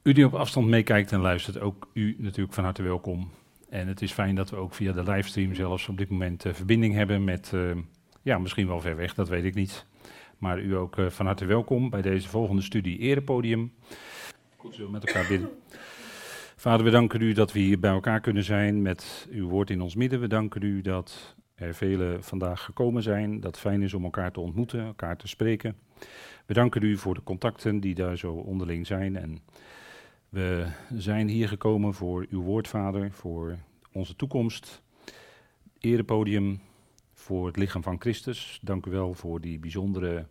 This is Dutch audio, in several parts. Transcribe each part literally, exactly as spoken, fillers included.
U die op afstand meekijkt en luistert, ook u natuurlijk van harte welkom. En het is fijn dat we ook via de livestream zelfs op dit moment uh, verbinding hebben met, uh, ja, misschien wel ver weg, dat weet ik niet. Maar u ook uh, van harte welkom bij deze volgende studie Erepodium. Goed, zullen we met elkaar bidden. Vader, we danken u dat we hier bij elkaar kunnen zijn met uw woord in ons midden. We danken u dat er velen vandaag gekomen zijn, dat het fijn is om elkaar te ontmoeten, elkaar te spreken. We danken u voor de contacten die daar zo onderling zijn en we zijn hier gekomen voor uw woord, Vader, voor onze toekomst, Erepodium, voor het lichaam van Christus. Dank u wel voor die bijzondere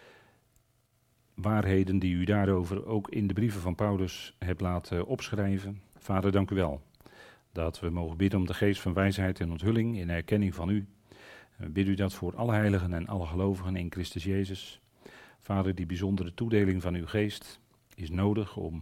waarheden die u daarover ook in de brieven van Paulus hebt laten opschrijven. Vader, dank u wel dat we mogen bidden om de geest van wijsheid en onthulling in erkenning van u. En we bidden u dat voor alle heiligen en alle gelovigen in Christus Jezus. Vader, die bijzondere toedeling van uw geest is nodig om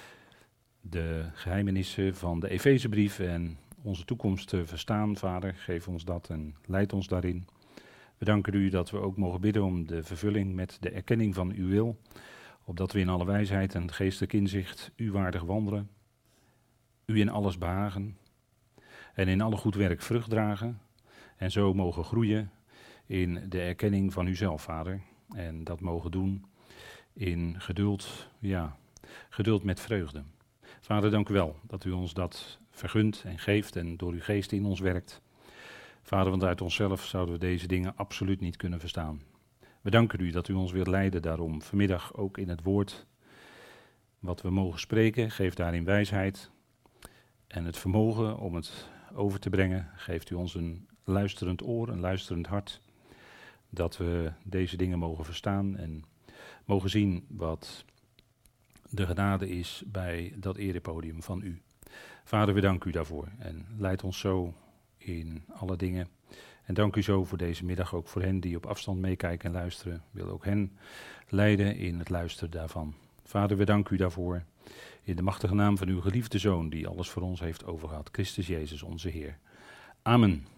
de geheimenissen van de Efezebrief en onze toekomst te verstaan. Vader, geef ons dat en leid ons daarin. We danken u dat we ook mogen bidden om de vervulling met de erkenning van uw wil, opdat we in alle wijsheid en geestelijk inzicht u waardig wandelen, u in alles behagen en in alle goed werk vrucht dragen en zo mogen groeien in de erkenning van uzelf, Vader. En dat mogen doen in geduld, ja, geduld met vreugde. Vader, dank u wel dat u ons dat vergunt en geeft en door uw geest in ons werkt. Vader, want uit onszelf zouden we deze dingen absoluut niet kunnen verstaan. We danken u dat u ons wilt leiden daarom vanmiddag ook in het woord wat we mogen spreken. Geef daarin wijsheid en het vermogen om het over te brengen. Geeft u ons een luisterend oor, een luisterend hart, dat we deze dingen mogen verstaan en mogen zien wat de genade is bij dat erepodium van u. Vader, we danken u daarvoor en leid ons zo in alle dingen. En dank u zo voor deze middag, ook voor hen die op afstand meekijken en luisteren. Wil ook hen leiden in het luisteren daarvan. Vader, we danken u daarvoor in de machtige naam van uw geliefde Zoon, die alles voor ons heeft overgehad, Christus Jezus, onze Heer. Amen.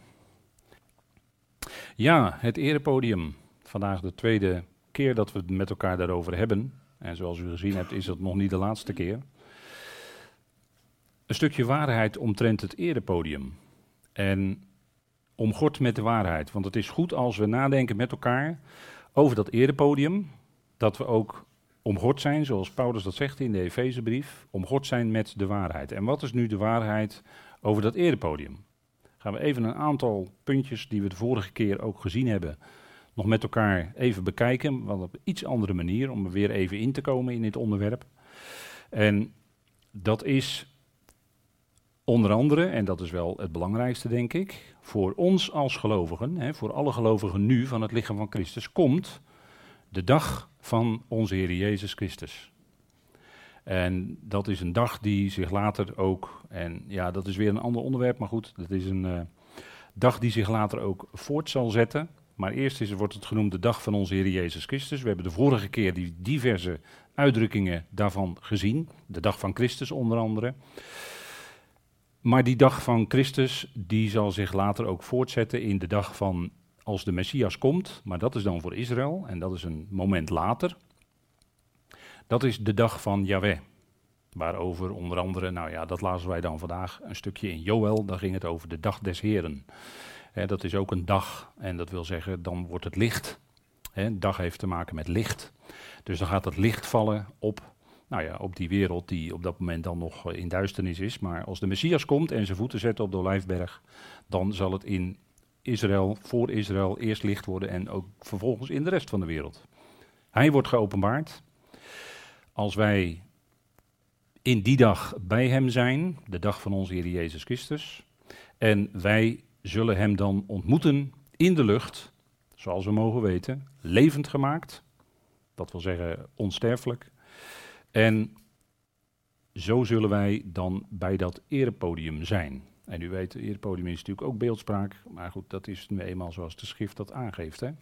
Ja, het erepodium. Vandaag de tweede keer dat we het met elkaar daarover hebben. En zoals u gezien hebt, is dat nog niet de laatste keer. Een stukje waarheid omtrent het erepodium. En omgord met de waarheid. Want het is goed als we nadenken met elkaar over dat erepodium. Dat we ook omgord zijn, zoals Paulus dat zegt in de Efezebrief. Omgord zijn met de waarheid. En wat is nu de waarheid over dat erepodium? Gaan we even een aantal puntjes die we de vorige keer ook gezien hebben, nog met elkaar even bekijken, want op een iets andere manier, om er weer even in te komen in dit onderwerp. En dat is onder andere, en dat is wel het belangrijkste denk ik, voor ons als gelovigen, hè, voor alle gelovigen nu van het lichaam van Christus, komt de dag van onze Heer Jezus Christus. En dat is een dag die zich later ook, en ja, dat is weer een ander onderwerp, maar goed, dat is een uh, dag die zich later ook voort zal zetten. Maar eerst is, wordt het genoemd de dag van onze Heer Jezus Christus. We hebben de vorige keer die diverse uitdrukkingen daarvan gezien. De dag van Christus onder andere. Maar die dag van Christus, die zal zich later ook voortzetten in de dag van als de Messias komt. Maar dat is dan voor Israël en dat is een moment later. Dat is de dag van Jahweh. Waarover onder andere, nou ja, dat lazen wij dan vandaag een stukje in Joël. Daar ging het over de dag des Heren. He, dat is ook een dag en dat wil zeggen, dan wordt het licht. He, dag heeft te maken met licht. Dus dan gaat het licht vallen op, nou ja, op die wereld die op dat moment dan nog in duisternis is. Maar als de Messias komt en zijn voeten zet op de Olijfberg, dan zal het in Israël, voor Israël, eerst licht worden en ook vervolgens in de rest van de wereld. Hij wordt geopenbaard. Als wij in die dag bij hem zijn, de dag van onze Heer Jezus Christus, en wij zullen hem dan ontmoeten in de lucht, zoals we mogen weten, levend gemaakt, dat wil zeggen onsterfelijk, en zo zullen wij dan bij dat erepodium zijn. En u weet, het erepodium is natuurlijk ook beeldspraak, maar goed, dat is nu eenmaal zoals de schrift dat aangeeft, hè.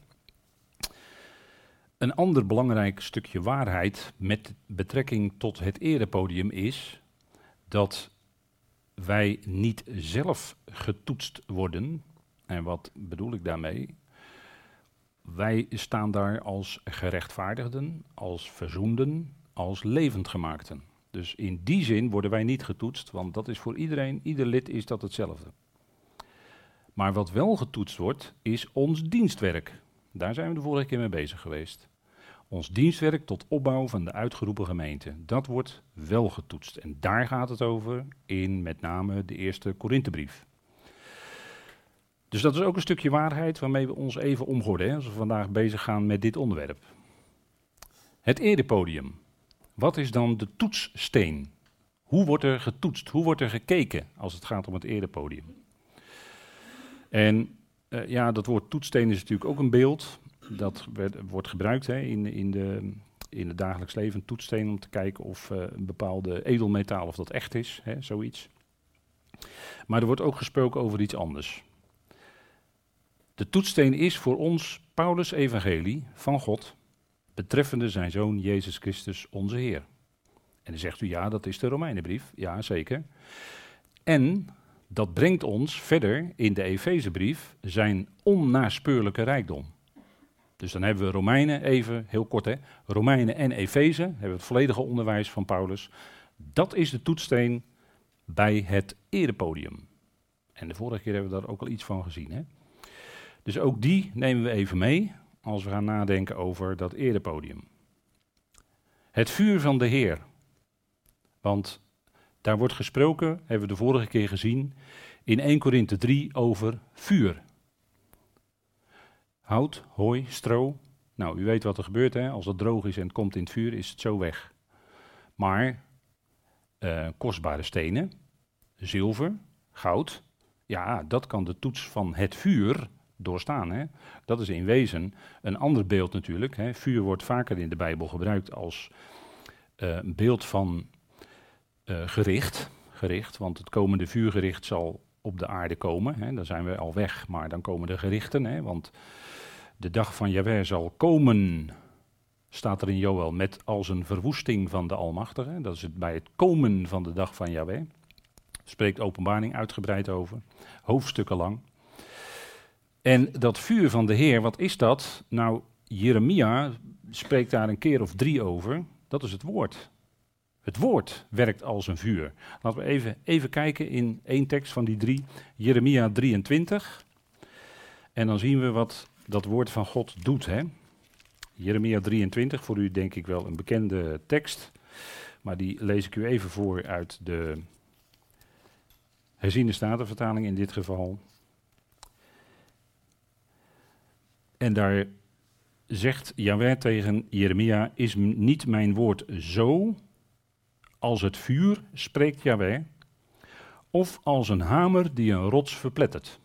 Een ander belangrijk stukje waarheid met betrekking tot het erepodium is dat wij niet zelf getoetst worden. En wat bedoel ik daarmee? Wij staan daar als gerechtvaardigden, als verzoenden, als levendgemaakten. Dus in die zin worden wij niet getoetst, want dat is voor iedereen, ieder lid is dat hetzelfde. Maar wat wel getoetst wordt, is ons dienstwerk. Daar zijn we de vorige keer mee bezig geweest. Ons dienstwerk tot opbouw van de uitgeroepen gemeente. Dat wordt wel getoetst. En daar gaat het over in met name de eerste Korinthebrief. Dus dat is ook een stukje waarheid waarmee we ons even omgorden, hè, als we vandaag bezig gaan met dit onderwerp. Het erepodium. Wat is dan de toetssteen? Hoe wordt er getoetst? Hoe wordt er gekeken als het gaat om het erepodium? En uh, ja, dat woord toetssteen is natuurlijk ook een beeld. Dat werd, wordt gebruikt hè, in, in, de, in het dagelijks leven, een toetssteen, om te kijken of uh, een bepaalde edelmetaal of dat echt is, hè, zoiets. Maar er wordt ook gesproken over iets anders. De toetssteen is voor ons Paulus' evangelie van God, betreffende zijn Zoon Jezus Christus, onze Heer. En dan zegt u, ja, dat is de Romeinenbrief. Ja, zeker. En dat brengt ons verder in de Efezebrief zijn onnaspeurlijke rijkdom. Dus dan hebben we Romeinen even, heel kort hè, Romeinen en Efeze, hebben we het volledige onderwijs van Paulus. Dat is de toetssteen bij het erepodium. En de vorige keer hebben we daar ook al iets van gezien. Hè? Dus ook die nemen we even mee als we gaan nadenken over dat erepodium. Het vuur van de Heer. Want daar wordt gesproken, hebben we de vorige keer gezien, in eerste Korinthe drie over vuur. Hout, hooi, stro. Nou, u weet wat er gebeurt, hè? Als het droog is en het komt in het vuur, is het zo weg. Maar uh, kostbare stenen, zilver, goud, ja, dat kan de toets van het vuur doorstaan. Hè? Dat is in wezen een ander beeld natuurlijk. Hè? Vuur wordt vaker in de Bijbel gebruikt als uh, een beeld van uh, gericht, gericht, want het komende vuurgericht zal op de aarde komen. Hè? Dan zijn we al weg, maar dan komen de gerichten, hè? Want de dag van Jahweh zal komen, staat er in Joël, met als een verwoesting van de Almachtige. Dat is het bij het komen van de dag van Jahweh. Spreekt Openbaring uitgebreid over, hoofdstukken lang. En dat vuur van de Heer, wat is dat? Nou, Jeremia spreekt daar een keer of drie over. Dat is het woord. Het woord werkt als een vuur. Laten we even, even kijken in één tekst van die drie, Jeremia drieëntwintig. En dan zien we wat dat woord van God doet. Hè? Jeremia drieëntwintig, voor u denk ik wel een bekende tekst. Maar die lees ik u even voor uit de herziene statenvertaling in dit geval. En daar zegt Jahweh tegen Jeremia, is niet mijn woord zo als het vuur, spreekt Jahweh, of als een hamer die een rots verplettert.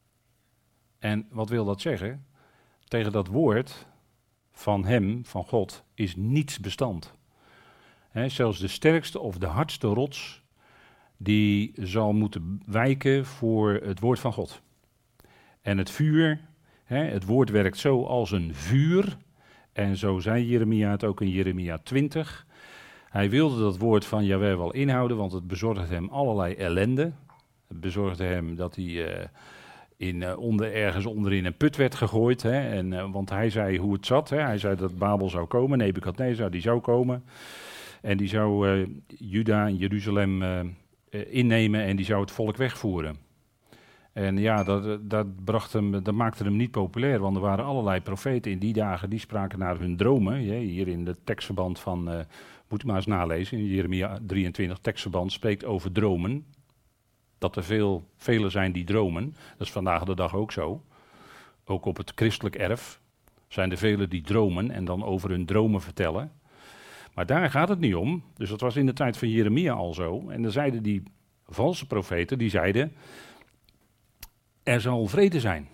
En wat wil dat zeggen? Tegen dat woord van hem, van God, is niets bestand. He, zelfs de sterkste of de hardste rots, die zal moeten wijken voor het woord van God. En het vuur, he, het woord werkt zo als een vuur. En zo zei Jeremia het ook in Jeremia twintig. Hij wilde dat woord van Jahweh wel inhouden, want het bezorgde hem allerlei ellende. Het bezorgde hem dat hij uh, in, uh, onder, ergens onderin een put werd gegooid. Hè, en, uh, want hij zei hoe het zat. Hè. Hij zei dat Babel zou komen, Nebukadnezar die zou komen. En die zou uh, Juda en Jeruzalem uh, uh, innemen en die zou het volk wegvoeren. En ja, dat, dat, bracht hem, dat maakte hem niet populair, want er waren allerlei profeten in die dagen die spraken naar hun dromen. Ja, hier in het tekstverband van, uh, moet u maar eens nalezen, in Jeremia drieëntwintig tekstverband spreekt over dromen. Dat er veel, velen zijn die dromen, dat is vandaag de dag ook zo. Ook op het christelijk erf zijn er velen die dromen en dan over hun dromen vertellen. Maar daar gaat het niet om, dus dat was in de tijd van Jeremia al zo. En dan zeiden die valse profeten, die zeiden, er zal vrede zijn.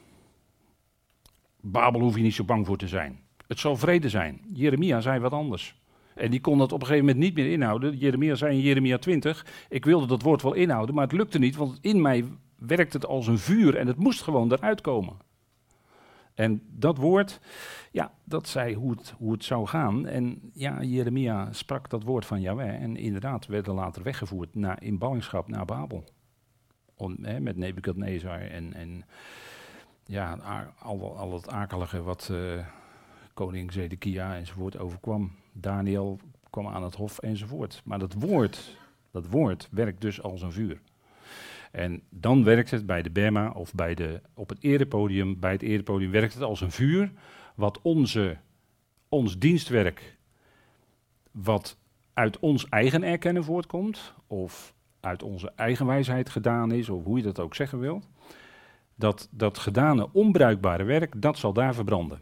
Babel hoef je niet zo bang voor te zijn. Het zal vrede zijn. Jeremia zei wat anders. En die kon dat op een gegeven moment niet meer inhouden. Jeremia zei in Jeremia twintig, ik wilde dat woord wel inhouden, maar het lukte niet, want in mij werkt het als een vuur en het moest gewoon eruit komen. En dat woord, ja, dat zei hoe het, hoe het zou gaan. En ja, Jeremia sprak dat woord van Jahweh en inderdaad werden later weggevoerd naar, in ballingschap naar Babel. Om, hè, met Nebukadnezar en, en ja, al, al het akelige wat uh, koning Zedekia enzovoort overkwam. Daniel kwam aan het hof enzovoort. Maar dat woord, dat woord werkt dus als een vuur. En dan werkt het bij de bema of bij de, op het erepodium, bij het erepodium werkt het als een vuur, wat onze, ons dienstwerk, wat uit ons eigen erkennen voortkomt, of uit onze eigen wijsheid gedaan is, of hoe je dat ook zeggen wilt, dat dat gedane onbruikbare werk, dat zal daar verbranden.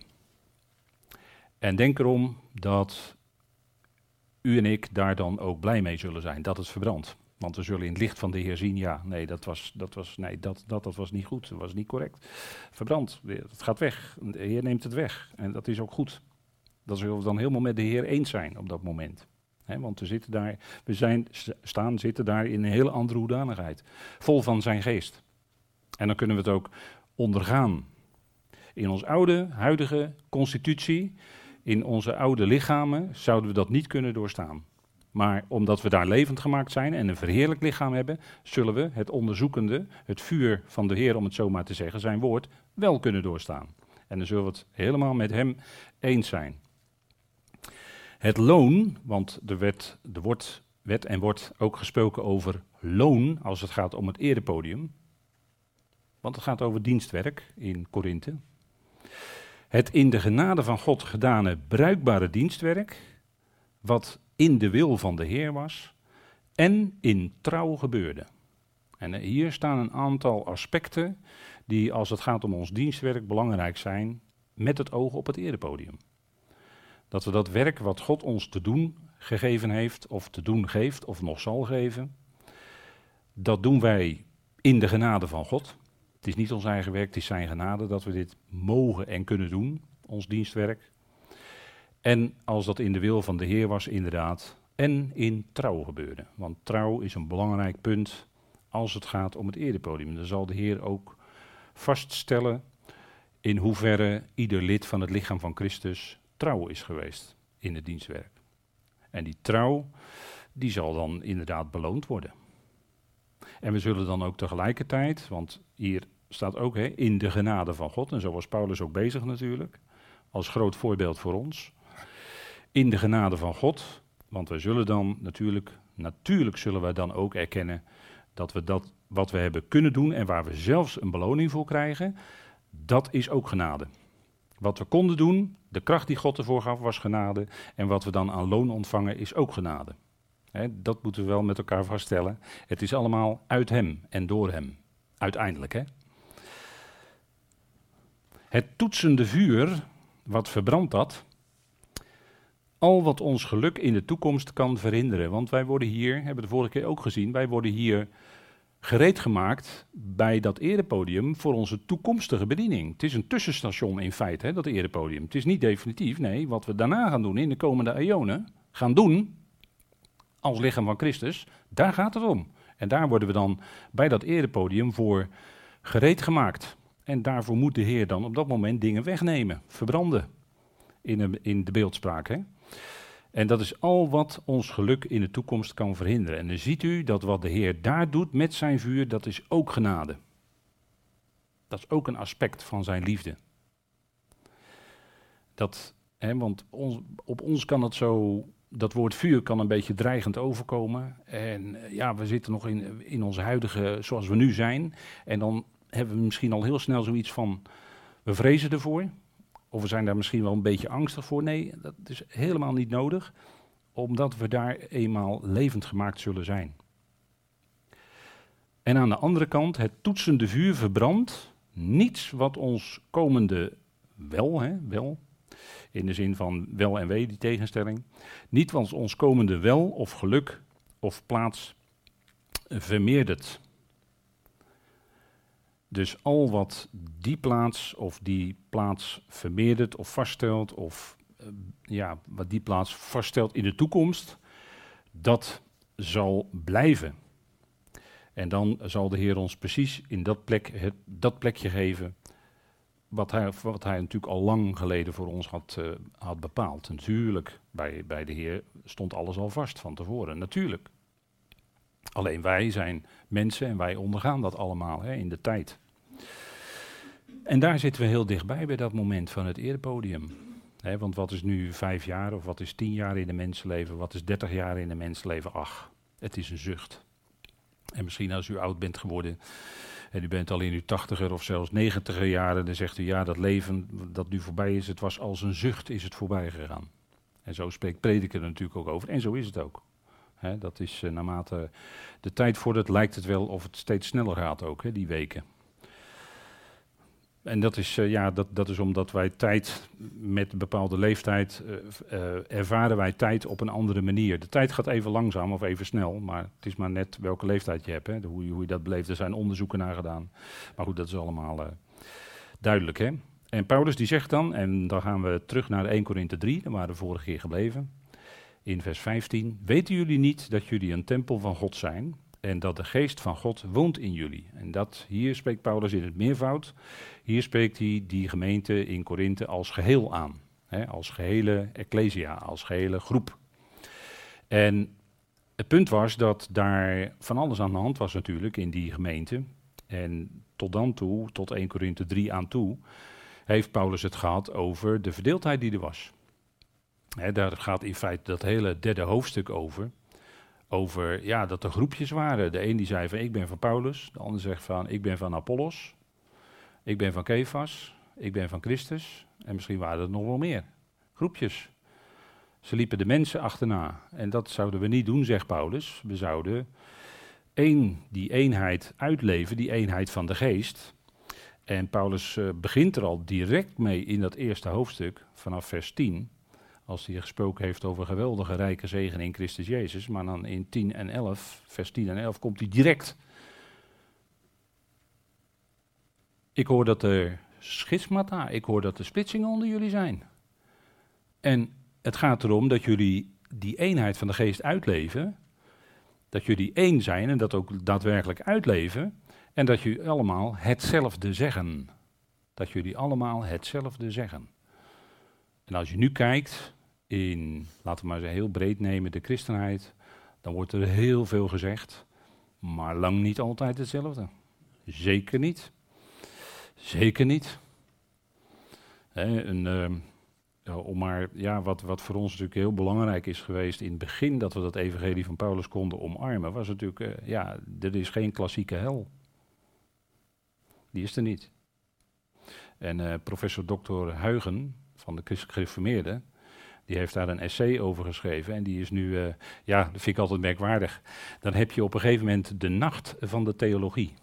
En denk erom dat u en ik daar dan ook blij mee zullen zijn, dat het verbrandt. Want we zullen in het licht van de Heer zien, ja, nee, dat was, dat was, nee, dat, dat, dat was niet goed, dat was niet correct. Verbrand, het gaat weg, de Heer neemt het weg en dat is ook goed. Dan zullen we dan helemaal met de Heer eens zijn op dat moment. He, want we zitten daar, we zijn, staan, zitten daar in een hele andere hoedanigheid, vol van zijn geest. En dan kunnen we het ook ondergaan. In onze oude, huidige constitutie, in onze oude lichamen, zouden we dat niet kunnen doorstaan. Maar omdat we daar levend gemaakt zijn en een verheerlijk lichaam hebben, zullen we het onderzoekende, het vuur van de Heer, om het zo maar te zeggen, zijn woord, wel kunnen doorstaan. En dan zullen we het helemaal met hem eens zijn. Het loon, want er werd, er wordt, werd en wordt ook gesproken over loon als het gaat om het erepodium. Want het gaat over dienstwerk in Korinthe. Het in de genade van God gedane bruikbare dienstwerk, wat in de wil van de Heer was en in trouw gebeurde. En hier staan een aantal aspecten die als het gaat om ons dienstwerk belangrijk zijn met het oog op het erepodium. Dat we dat werk wat God ons te doen gegeven heeft of te doen geeft of nog zal geven, dat doen wij in de genade van God. Het is niet ons eigen werk, het is zijn genade dat we dit mogen en kunnen doen, ons dienstwerk. En als dat in de wil van de Heer was, inderdaad, en in trouw gebeurde. Want trouw is een belangrijk punt als het gaat om het erepodium. Dan zal de Heer ook vaststellen in hoeverre ieder lid van het lichaam van Christus trouw is geweest in het dienstwerk. En die trouw, die zal dan inderdaad beloond worden. En we zullen dan ook tegelijkertijd, want hier staat ook hè, in de genade van God, en zo was Paulus ook bezig natuurlijk, als groot voorbeeld voor ons. In de genade van God, want wij zullen dan natuurlijk, natuurlijk zullen wij dan ook erkennen dat we dat wat we hebben kunnen doen en waar we zelfs een beloning voor krijgen, dat is ook genade. Wat we konden doen, de kracht die God ervoor gaf, was genade. En wat we dan aan loon ontvangen, is ook genade. He, dat moeten we wel met elkaar vaststellen. Het is allemaal uit hem en door hem. Uiteindelijk, hè. Het toetsende vuur, wat verbrandt dat? Al wat ons geluk in de toekomst kan verhinderen. Want wij worden hier, hebben we de vorige keer ook gezien, wij worden hier gereed gemaakt bij dat erepodium voor onze toekomstige bediening. Het is een tussenstation in feite, hè, dat erepodium. Het is niet definitief, nee, wat we daarna gaan doen in de komende eonen, gaan doen als lichaam van Christus, daar gaat het om. En daar worden we dan bij dat erepodium voor gereed gemaakt. En daarvoor moet de Heer dan op dat moment dingen wegnemen, verbranden, in de, in de beeldspraak, hè. En dat is al wat ons geluk in de toekomst kan verhinderen. En dan ziet u dat wat de Heer daar doet met zijn vuur, dat is ook genade. Dat is ook een aspect van zijn liefde. Dat, hè, want ons, op ons kan het zo, dat woord vuur kan een beetje dreigend overkomen. En ja, we zitten nog in, in onze huidige, zoals we nu zijn. En dan hebben we misschien al heel snel zoiets van, we vrezen ervoor. Of we zijn daar misschien wel een beetje angstig voor. Nee, dat is helemaal niet nodig, omdat we daar eenmaal levend gemaakt zullen zijn. En aan de andere kant, het toetsende vuur verbrandt niets wat ons komende wel, hè, wel, in de zin van wel en wee, die tegenstelling, niet wat ons komende wel of geluk of plaats vermeerdert. Dus al wat die plaats of die plaats vermeerdert of vaststelt, of uh, ja, wat die plaats vaststelt in de toekomst, dat zal blijven. En dan zal de Heer ons precies in dat, plek, het, dat plekje geven, wat hij, wat hij natuurlijk al lang geleden voor ons had, uh, had bepaald. Natuurlijk, bij, bij de Heer stond alles al vast van tevoren, natuurlijk. Alleen wij zijn mensen en wij ondergaan dat allemaal hè, in de tijd. En daar zitten we heel dichtbij bij dat moment van het erepodium. Hè, want wat is nu vijf jaar of wat is tien jaar in een mensenleven, wat is dertig jaar in een mensenleven? Ach, het is een zucht. En misschien als u oud bent geworden en u bent al in uw tachtiger of zelfs negentiger jaren, dan zegt u ja, dat leven dat nu voorbij is, het was als een zucht is het voorbij gegaan. En zo spreekt Prediker er natuurlijk ook over. En zo is het ook. He, dat is uh, naarmate de tijd vordert, lijkt het wel of het steeds sneller gaat ook, he, die weken. En dat is, uh, ja, dat, dat is omdat wij tijd met een bepaalde leeftijd, uh, uh, ervaren wij tijd op een andere manier. De tijd gaat even langzaam of even snel, maar het is maar net welke leeftijd je hebt, hè, hoe, je, hoe je dat beleeft. Er zijn onderzoeken naar gedaan. Maar goed, dat is allemaal uh, duidelijk, hè. En Paulus die zegt dan, en dan gaan we terug naar één Korinthe drie, daar waren we vorige keer gebleven, in vers vijftien. Weten jullie niet dat jullie een tempel van God zijn en dat de geest van God woont in jullie? En dat, hier spreekt Paulus in het meervoud, hier spreekt hij die gemeente in Korinthe als geheel aan. Hè, als gehele ecclesia, als gehele groep. En het punt was dat daar van alles aan de hand was natuurlijk in die gemeente. En tot dan toe, tot één Korinthe drie aan toe, heeft Paulus het gehad over de verdeeldheid die er was. He, daar gaat in feite dat hele derde hoofdstuk over. Over ja, dat er groepjes waren. De een die zei van ik ben van Paulus. De ander zegt van ik ben van Apollos. Ik ben van Kefas. Ik ben van Christus. En misschien waren er nog wel meer. Groepjes. Ze liepen de mensen achterna. En dat zouden we niet doen, zegt Paulus. We zouden één, die eenheid uitleven, die eenheid van de geest. En Paulus uh, begint er al direct mee in dat eerste hoofdstuk, vanaf vers tien. Als hij gesproken heeft over geweldige rijke zegen in Christus Jezus. Maar dan in tien en elf, vers tien en elf, komt hij direct. Ik hoor dat er schismata, ik hoor dat er splitsingen onder jullie zijn. En het gaat erom dat jullie die eenheid van de geest uitleven. Dat jullie één zijn en dat ook daadwerkelijk uitleven. En dat jullie allemaal hetzelfde zeggen. Dat jullie allemaal hetzelfde zeggen. En als je nu kijkt in, laten we maar eens heel breed nemen, de christenheid, dan wordt er heel veel gezegd, maar lang niet altijd hetzelfde. Zeker niet. Zeker niet. He, een, uh, ja, om maar, ja, wat, wat voor ons natuurlijk heel belangrijk is geweest in het begin dat we dat evangelie van Paulus konden omarmen, was natuurlijk, uh, ja, er is geen klassieke hel. Die is er niet. En uh, professor dokter Huygen van de Christelijk Gereformeerden, die heeft daar een essay over geschreven en die is nu, uh, ja, dat vind ik altijd merkwaardig. Dan heb je op een gegeven moment de nacht van de theologie.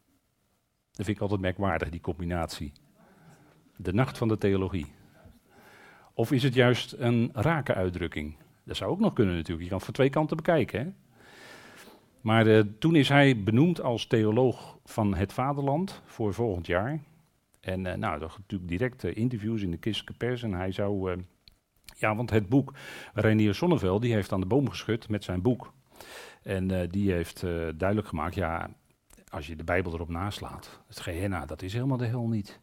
Dat vind ik altijd merkwaardig, die combinatie. De nacht van de theologie. Of is het juist een rake uitdrukking? Dat zou ook nog kunnen natuurlijk, je kan het van twee kanten bekijken, hè? Maar uh, toen is hij benoemd als theoloog van het vaderland voor volgend jaar. En uh, nou, dat natuurlijk direct uh, interviews in de christelijke pers. En hij zou, uh, ja, want het boek, Reinier Zonneveld, die heeft aan de boom geschud met zijn boek. En uh, die heeft uh, duidelijk gemaakt, ja, als je de Bijbel erop naslaat, het Gehenna, dat is helemaal de hel niet.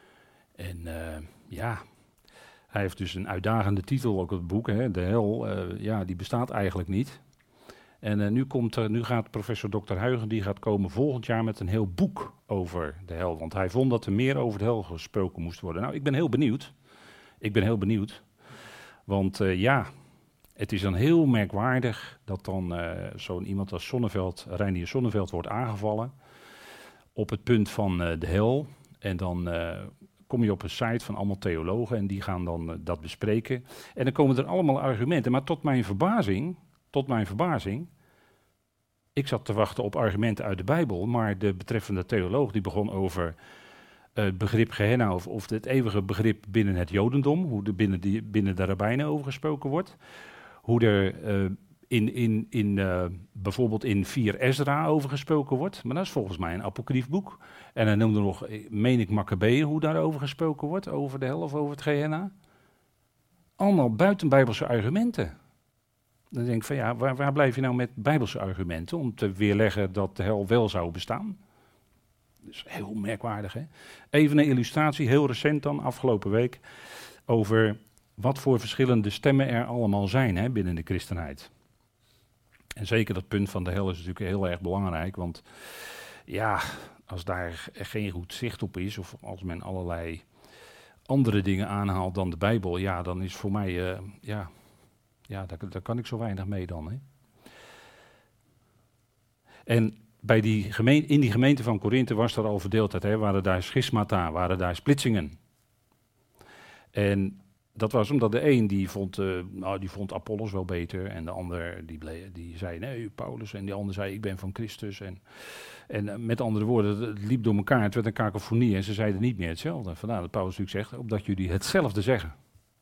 En uh, ja, hij heeft dus een uitdagende titel, ook het boek, hè, de hel, uh, ja, die bestaat eigenlijk niet. En uh, nu, komt er, nu gaat professor dokter Huygen, die gaat komen volgend jaar met een heel boek over de hel. Want hij vond dat er meer over de hel gesproken moest worden. Nou, ik ben heel benieuwd. Ik ben heel benieuwd. Want uh, ja, het is dan heel merkwaardig dat dan uh, zo'n iemand als Zonneveld, Reinier Zonneveld, wordt aangevallen op het punt van uh, de hel. En dan uh, kom je op een site van allemaal theologen en die gaan dan uh, dat bespreken. En dan komen er allemaal argumenten. Maar tot mijn verbazing... Tot mijn verbazing, ik zat te wachten op argumenten uit de Bijbel, maar de betreffende theoloog die begon over uh, het begrip Gehenna of, of het eeuwige begrip binnen het Jodendom, hoe er binnen, die, binnen de rabbijnen over gesproken wordt, hoe er uh, in, in, in, uh, bijvoorbeeld in vier Ezra over gesproken wordt, maar dat is volgens mij een apocryf boek. En hij noemde nog, meen ik, Maccabeeën, hoe daarover gesproken wordt, over de hel of over het Gehenna. Allemaal buitenbijbelse argumenten. Dan denk ik van ja, waar, waar blijf je nou met bijbelse argumenten om te weerleggen dat de hel wel zou bestaan? Dat is heel merkwaardig, hè? Even een illustratie, heel recent dan, afgelopen week, over wat voor verschillende stemmen er allemaal zijn, hè, binnen de christenheid. En zeker dat punt van de hel is natuurlijk heel erg belangrijk, want ja, als daar geen goed zicht op is, of als men allerlei andere dingen aanhaalt dan de Bijbel, ja, dan is voor mij, uh, ja, ja daar, daar kan ik zo weinig mee dan. Hè. En bij die gemeen, in die gemeente van Korinthe was er al verdeeldheid, hè, waren daar schismata, waren daar splitsingen. En dat was omdat de een die vond, uh, nou, die vond Apollos wel beter en de ander die, bleef, die zei nee, Paulus, en die ander zei ik ben van Christus. En, en uh, met andere woorden, het liep door elkaar, het werd een kakofonie en ze zeiden niet meer hetzelfde. Vandaar dat Paulus natuurlijk zegt, opdat jullie hetzelfde zeggen.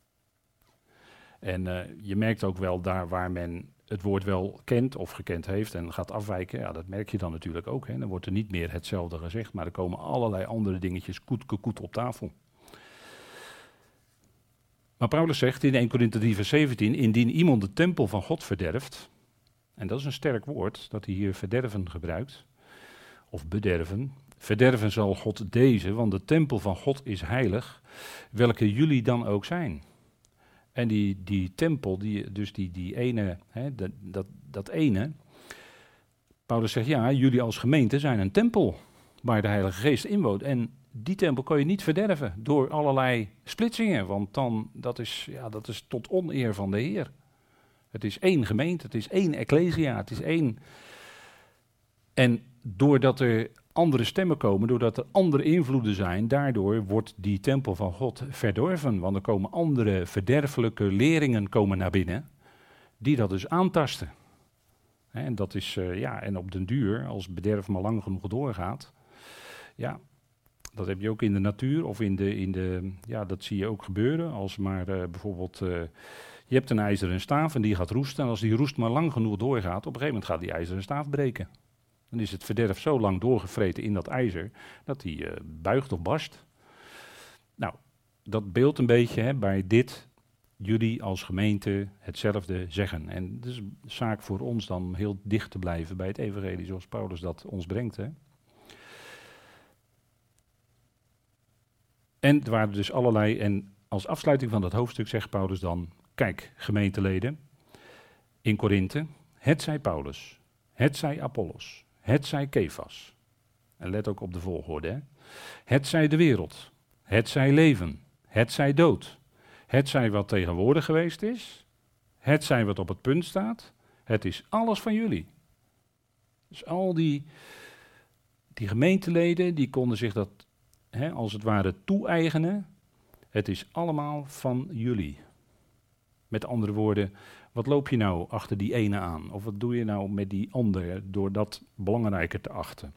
En uh, je merkt ook wel daar waar men het woord wel kent of gekend heeft en gaat afwijken, ja, dat merk je dan natuurlijk ook. Hè. Dan wordt er niet meer hetzelfde gezegd, maar er komen allerlei andere dingetjes koet, koet op tafel. Maar Paulus zegt in Eerste Korinthe drie vers zeventien, indien iemand de tempel van God verderft, en dat is een sterk woord dat hij hier verderven gebruikt, of bederven. Verderven zal God deze, want de tempel van God is heilig, welke jullie dan ook zijn. En die, die tempel, die, dus die, die ene, hè, dat, dat, dat ene, Paulus zegt ja, jullie als gemeente zijn een tempel waar de Heilige Geest inwoont. En die tempel kan je niet verderven door allerlei splitsingen, want dan, dat is, ja, dat is tot oneer van de Heer. Het is één gemeente, het is één ecclesia, het is één. En doordat er andere stemmen komen, doordat er andere invloeden zijn, daardoor wordt die tempel van God verdorven. Want er komen andere verderfelijke leringen komen naar binnen, die dat dus aantasten. En dat is, uh, ja, en op den duur, als bederf maar lang genoeg doorgaat, ja, dat heb je ook in de natuur of in de, in de ja, dat zie je ook gebeuren. Als maar uh, bijvoorbeeld, uh, je hebt een ijzeren staaf en die gaat roesten. En als die roest maar lang genoeg doorgaat, op een gegeven moment gaat die ijzeren staaf breken. Dan is het verderf zo lang doorgevreten in dat ijzer, dat die uh, buigt of barst. Nou, dat beeldt een beetje hè, bij dit, jullie als gemeente hetzelfde zeggen. En het is een zaak voor ons dan heel dicht te blijven bij het evangelie, zoals Paulus dat ons brengt, hè. En er waren dus allerlei, en als afsluiting van dat hoofdstuk zegt Paulus dan, kijk gemeenteleden, in Korinthe, het zij Paulus, het zij Apollos, het zij Kefas, en let ook op de volgorde, hè. Het zij de wereld, het zij leven, het zij dood, het zij wat tegenwoordig geweest is, het zij wat op het punt staat, het is alles van jullie. Dus al die, die gemeenteleden, die konden zich dat He, als het ware toe-eigenen, het is allemaal van jullie. Met andere woorden, wat loop je nou achter die ene aan? Of wat doe je nou met die andere door dat belangrijker te achten?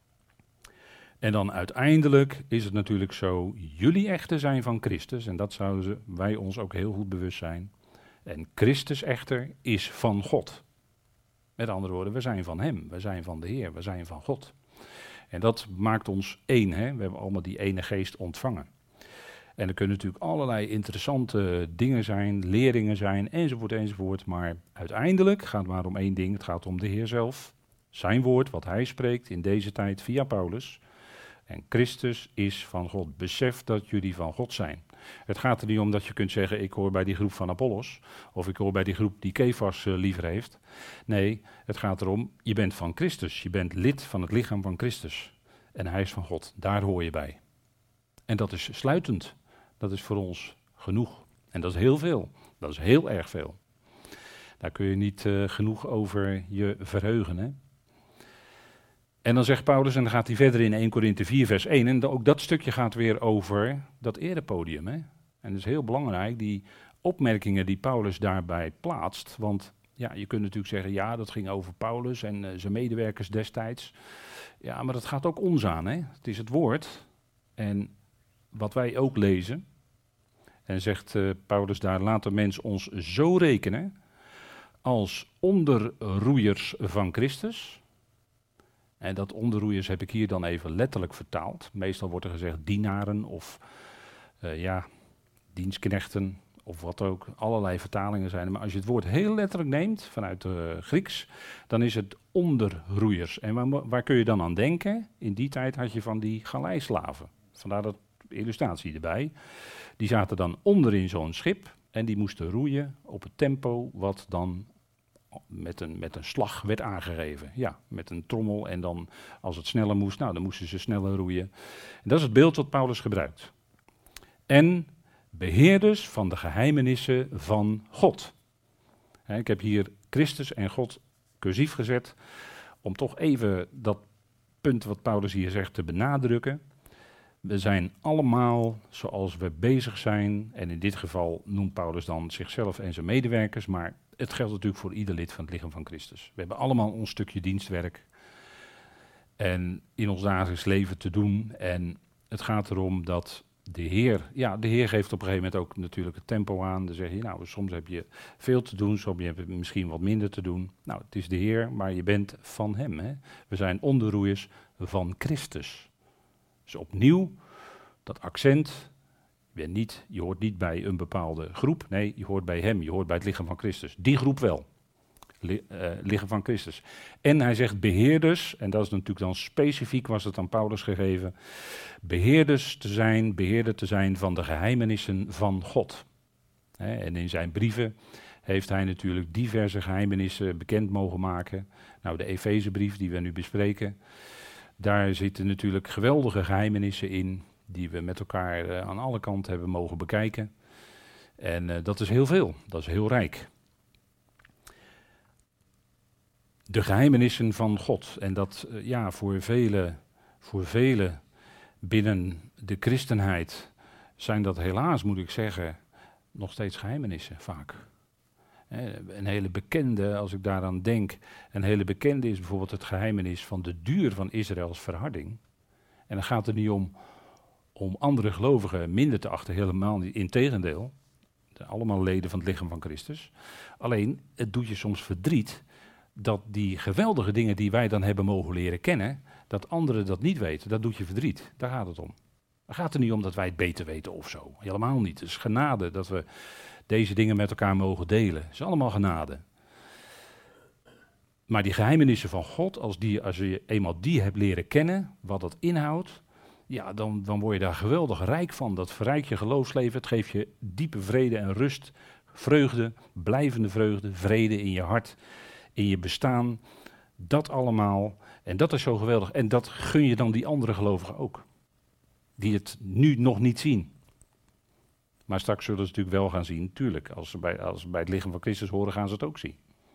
En dan uiteindelijk is het natuurlijk zo, jullie echter zijn van Christus, en dat zouden wij ons ook heel goed bewust zijn. En Christus echter is van God. Met andere woorden, we zijn van Hem, we zijn van de Heer, we zijn van God. En dat maakt ons één, hè? We hebben allemaal die ene geest ontvangen. En er kunnen natuurlijk allerlei interessante dingen zijn, leringen zijn, enzovoort, enzovoort. Maar uiteindelijk gaat het maar om één ding, het gaat om de Heer zelf. Zijn woord, wat Hij spreekt in deze tijd via Paulus. En Christus is van God. Besef dat jullie van God zijn. Het gaat er niet om dat je kunt zeggen, ik hoor bij die groep van Apollos, of ik hoor bij die groep die Kefas uh, liever heeft. Nee, het gaat erom, je bent van Christus. Je bent lid van het lichaam van Christus. En Hij is van God. Daar hoor je bij. En dat is sluitend. Dat is voor ons genoeg. En dat is heel veel. Dat is heel erg veel. Daar kun je niet uh, genoeg over je verheugen, hè. En dan zegt Paulus, en dan gaat hij verder in Eerste Korinthe vier vers één, en ook dat stukje gaat weer over dat erepodium. Hè? En dat is heel belangrijk, die opmerkingen die Paulus daarbij plaatst, want ja, je kunt natuurlijk zeggen, ja, dat ging over Paulus en uh, zijn medewerkers destijds. Ja, maar dat gaat ook ons aan, hè? Het is het woord en wat wij ook lezen. En zegt uh, Paulus daar, laat de mens ons zo rekenen als onderroeiers van Christus. En dat onderroeiers heb ik hier dan even letterlijk vertaald. Meestal wordt er gezegd dienaren of uh, ja, dienstknechten of wat ook. Allerlei vertalingen zijn er. Maar als je het woord heel letterlijk neemt vanuit uh, Grieks, dan is het onderroeiers. En waar, waar kun je dan aan denken? In die tijd had je van die galeislaven. Vandaar dat illustratie erbij. Die zaten dan onder in zo'n schip en die moesten roeien op het tempo wat dan met een, met een slag werd aangegeven. Ja, met een trommel en dan als het sneller moest, nou dan moesten ze sneller roeien. En dat is het beeld wat Paulus gebruikt. en beheerders van de geheimenissen van God. He, ik heb hier Christus en God cursief gezet, om toch even dat punt wat Paulus hier zegt te benadrukken. We zijn allemaal, zoals we bezig zijn, en in dit geval noemt Paulus dan zichzelf en zijn medewerkers, maar het geldt natuurlijk voor ieder lid van het lichaam van Christus. We hebben allemaal ons stukje dienstwerk en in ons dagelijks leven te doen. En het gaat erom dat de Heer, ja, de Heer geeft op een gegeven moment ook natuurlijk het tempo aan. Dan zeg je, nou, soms heb je veel te doen, soms heb je misschien wat minder te doen. Nou, het is de Heer, maar je bent van Hem. Hè? We zijn onderroeiers van Christus. Dus opnieuw, dat accent, je, bent niet, je hoort niet bij een bepaalde groep, nee, je hoort bij Hem, je hoort bij het lichaam van Christus. Die groep wel, Li, uh, lichaam van Christus. En hij zegt beheerders, en dat is natuurlijk dan specifiek, was het aan Paulus gegeven, beheerders te zijn, beheerder te zijn van de geheimenissen van God. Hè, en in zijn brieven heeft hij natuurlijk diverse geheimenissen bekend mogen maken. Nou, de Efezebrief die we nu bespreken, daar zitten natuurlijk geweldige geheimenissen in, die we met elkaar uh, aan alle kanten hebben mogen bekijken. En uh, dat is heel veel, dat is heel rijk. De geheimenissen van God. En dat, uh, ja, voor velen, voor velen binnen de christenheid zijn dat helaas, moet ik zeggen, nog steeds geheimenissen vaak. Een hele bekende, als ik daaraan denk, een hele bekende is bijvoorbeeld het geheimenis van de duur van Israëls verharding. En dan gaat het niet om, om andere gelovigen minder te achten, helemaal niet, integendeel. Allemaal leden van het lichaam van Christus. Alleen, het doet je soms verdriet dat die geweldige dingen die wij dan hebben mogen leren kennen, dat anderen dat niet weten. Dat doet je verdriet, daar gaat het om. Het gaat er niet om dat wij het beter weten of zo, helemaal niet. Het is genade dat we deze dingen met elkaar mogen delen. Het is allemaal genade. Maar die geheimenissen van God, als, die, als je eenmaal die hebt leren kennen, wat dat inhoudt, ja, dan, dan word je daar geweldig rijk van. Dat verrijkt je geloofsleven, het geeft je diepe vrede en rust, vreugde, blijvende vreugde, vrede in je hart, in je bestaan. Dat allemaal, en dat is zo geweldig. En dat gun je dan die andere gelovigen ook, die het nu nog niet zien. Maar straks zullen ze het natuurlijk wel gaan zien, tuurlijk. Als ze bij, als ze bij het lichaam van Christus horen, gaan ze het ook zien.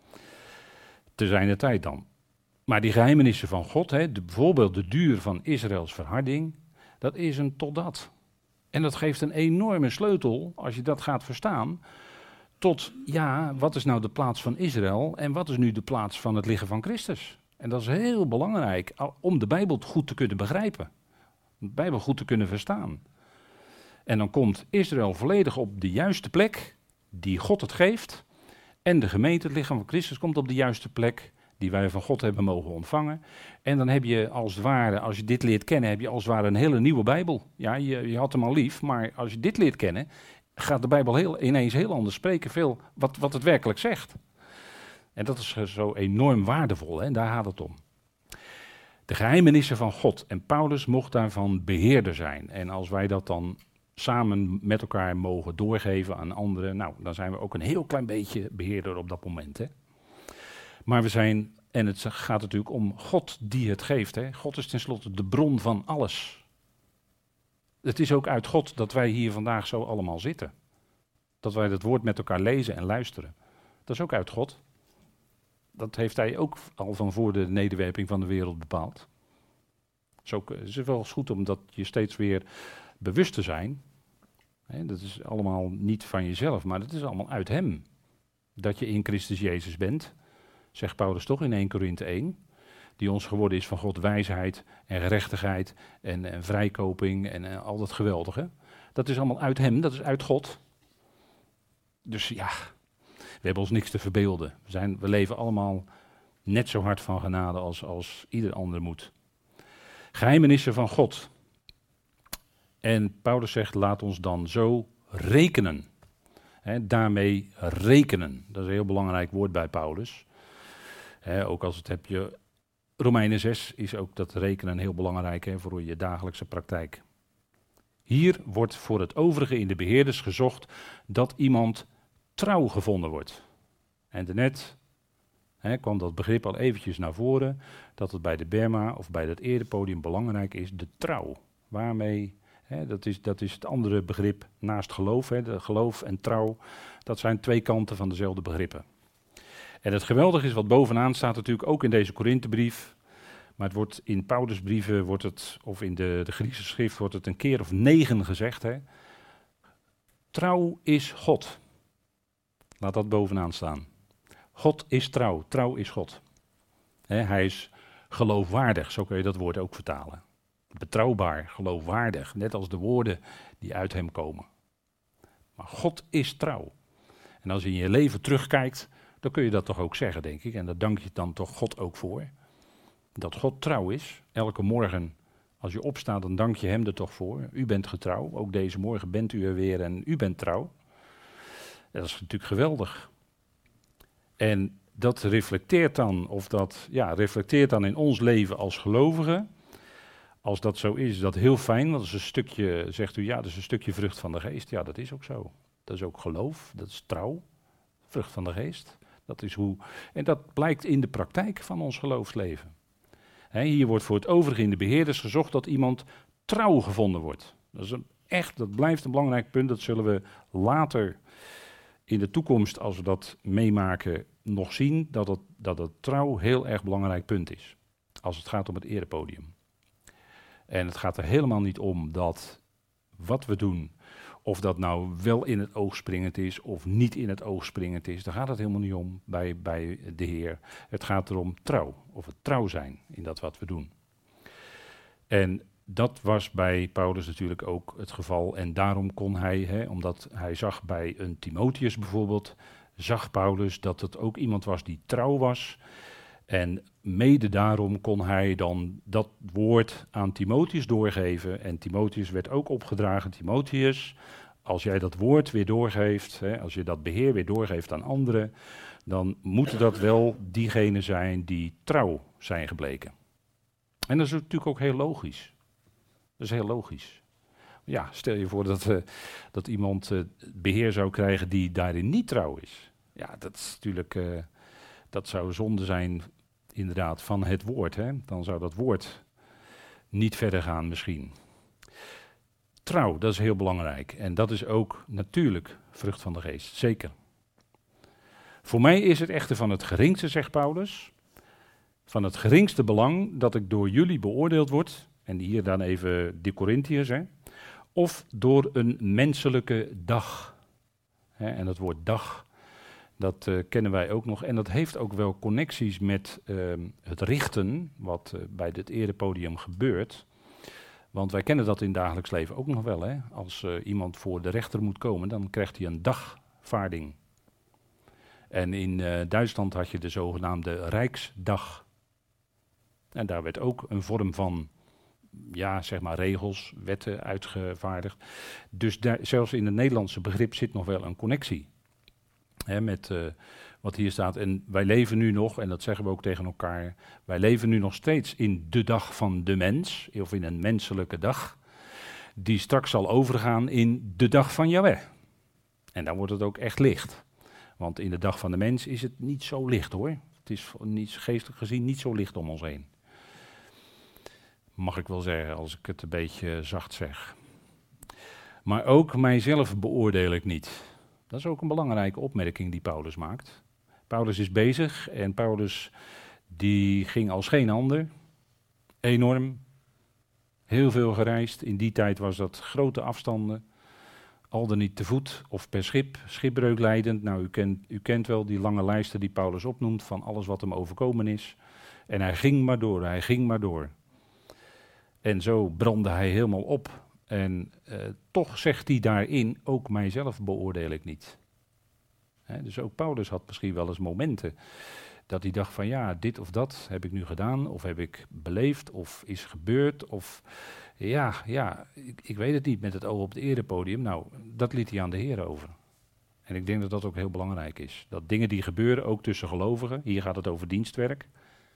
Te zijner tijd dan. Maar die geheimenissen van God, hè, de, bijvoorbeeld de duur van Israëls verharding, dat is een totdat. En dat geeft een enorme sleutel, als je dat gaat verstaan, tot, ja, wat is nou de plaats van Israël en wat is nu de plaats van het lichaam van Christus? En dat is heel belangrijk om de Bijbel goed te kunnen begrijpen. De Bijbel goed te kunnen verstaan. En dan komt Israël volledig op de juiste plek die God het geeft. En de gemeente, het lichaam van Christus, komt op de juiste plek die wij van God hebben mogen ontvangen. En dan heb je als het ware, als je dit leert kennen, heb je als het ware een hele nieuwe Bijbel. Ja, je, je had hem al lief, maar als je dit leert kennen, gaat de Bijbel heel, ineens heel anders spreken, veel wat, wat het werkelijk zegt. En dat is zo enorm waardevol, hè? Daar gaat het om. De geheimenissen van God. En Paulus mocht daarvan beheerder zijn. En als wij dat dan samen met elkaar mogen doorgeven aan anderen, nou, dan zijn we ook een heel klein beetje beheerder op dat moment. Hè? Maar we zijn, en het gaat natuurlijk om God die het geeft. Hè? God is tenslotte de bron van alles. Het is ook uit God dat wij hier vandaag zo allemaal zitten. Dat wij het woord met elkaar lezen en luisteren. Dat is ook uit God. Dat heeft hij ook al van voor de nederwerping van de wereld bepaald. Zo is het wel eens goed om dat je steeds weer bewust te zijn. He, dat is allemaal niet van jezelf, maar dat is allemaal uit hem. Dat je in Christus Jezus bent, zegt Paulus toch in Eerste Korinthe één. Die ons geworden is van God wijsheid en gerechtigheid en, en vrijkoping en, en al dat geweldige. Dat is allemaal uit hem, dat is uit God. Dus ja, we hebben ons niks te verbeelden. We, zijn, we leven allemaal net zo hard van genade als, als ieder ander moet. Geheimenissen van God. En Paulus zegt, laat ons dan zo rekenen. He, daarmee rekenen. Dat is een heel belangrijk woord bij Paulus. He, ook als het heb je... Romeinen zes is ook dat rekenen heel belangrijk, he, voor je dagelijkse praktijk. Hier wordt voor het overige in de beheerders gezocht dat iemand trouw gevonden wordt. En daarnet he, kwam dat begrip al eventjes naar voren, dat het bij de Berma of bij dat erepodium belangrijk is, de trouw. Waarmee Hè, dat is, dat is het andere begrip naast geloof. Hè. De geloof en trouw, dat zijn twee kanten van dezelfde begrippen. En het geweldige is wat bovenaan staat natuurlijk ook in deze Korinthebrief. Maar het wordt in Paulus' brieven, wordt het, of in de, de Griekse schrift, wordt het een keer of negen gezegd. Hè. Trouw is God. Laat dat bovenaan staan. God is trouw, trouw is God. Hè, hij is geloofwaardig, zo kun je dat woord ook vertalen. Betrouwbaar, geloofwaardig, net als de woorden die uit hem komen. Maar God is trouw. En als je in je leven terugkijkt, dan kun je dat toch ook zeggen, denk ik. En daar dank je dan toch God ook voor. Dat God trouw is. Elke morgen als je opstaat, dan dank je hem er toch voor. U bent getrouw. Ook deze morgen bent u er weer en u bent trouw. Dat is natuurlijk geweldig. En dat reflecteert dan, of dat ja, reflecteert dan in ons leven als gelovigen. Als dat zo is, is dat heel fijn. Want dat is een stukje, zegt u, ja, dat is een stukje vrucht van de geest. Ja, dat is ook zo. Dat is ook geloof, dat is trouw. Vrucht van de geest. Dat is hoe, en dat blijkt in de praktijk van ons geloofsleven. He, hier wordt voor het overige in de beheerders gezocht dat iemand trouw gevonden wordt. Dat is een, echt, dat blijft een belangrijk punt. Dat zullen we later in de toekomst, als we dat meemaken, nog zien. Dat het, dat het trouw heel erg belangrijk punt is. Als het gaat om het erepodium. En het gaat er helemaal niet om dat wat we doen, of dat nou wel in het oog springend is of niet in het oog springend is, daar gaat het helemaal niet om bij, bij de Heer. Het gaat erom trouw, of het trouw zijn in dat wat we doen. En dat was bij Paulus natuurlijk ook het geval. En daarom kon hij, hè, omdat hij zag bij een Timotheus bijvoorbeeld, zag Paulus dat het ook iemand was die trouw was. En mede daarom kon hij dan dat woord aan Timotheus doorgeven. En Timotheus werd ook opgedragen, Timotheus, als jij dat woord weer doorgeeft, hè, als je dat beheer weer doorgeeft aan anderen, dan moeten dat wel diegenen zijn die trouw zijn gebleken. En dat is natuurlijk ook heel logisch. Dat is heel logisch. Ja, stel je voor dat, uh, dat iemand uh, beheer zou krijgen die daarin niet trouw is. Ja, dat is natuurlijk, uh, dat zou zonde zijn inderdaad van het woord. Hè? Dan zou dat woord niet verder gaan misschien. Trouw, dat is heel belangrijk. En dat is ook natuurlijk vrucht van de geest, zeker. Voor mij is het echter van het geringste, zegt Paulus, van het geringste belang dat ik door jullie beoordeeld word, en hier dan even de Korintiërs, hè, of door een menselijke dag. Hè, en dat woord dag, dat uh, kennen wij ook nog. En dat heeft ook wel connecties met uh, het richten, wat uh, bij dit erepodium gebeurt. Want wij kennen dat in het dagelijks leven ook nog wel. Hè? Als uh, iemand voor de rechter moet komen, dan krijgt hij een dagvaarding. En in uh, Duitsland had je de zogenaamde Rijksdag. En daar werd ook een vorm van, ja, zeg maar regels, wetten uitgevaardigd. Dus daar, zelfs in het Nederlandse begrip zit nog wel een connectie. Hè, met uh, wat hier staat. En wij leven nu nog, en dat zeggen we ook tegen elkaar, wij leven nu nog steeds in de dag van de mens, of in een menselijke dag, die straks zal overgaan in de dag van Jahweh. En dan wordt het ook echt licht. Want in de dag van de mens is het niet zo licht hoor. Het is niet, geestelijk gezien niet zo licht om ons heen. Mag ik wel zeggen, als ik het een beetje zacht zeg. Maar ook mijzelf beoordeel ik niet. Dat is ook een belangrijke opmerking die Paulus maakt. Paulus is bezig en Paulus die ging als geen ander. Enorm. Heel veel gereisd. In die tijd was dat grote afstanden. Al dan niet te voet of per schip, schipbreuk leidend. Nou, u kent, u kent wel die lange lijsten die Paulus opnoemt van alles wat hem overkomen is. En hij ging maar door, hij ging maar door. En zo brandde hij helemaal op. En uh, toch zegt hij daarin, ook mijzelf beoordeel ik niet. He, dus ook Paulus had misschien wel eens momenten dat hij dacht van ja, dit of dat heb ik nu gedaan, of heb ik beleefd, of is gebeurd, of ja, ja, ik, ik weet het niet met het oog op het erepodium. Nou, dat liet hij aan de Heer over. En ik denk dat dat ook heel belangrijk is. Dat dingen die gebeuren, ook tussen gelovigen, hier gaat het over dienstwerk,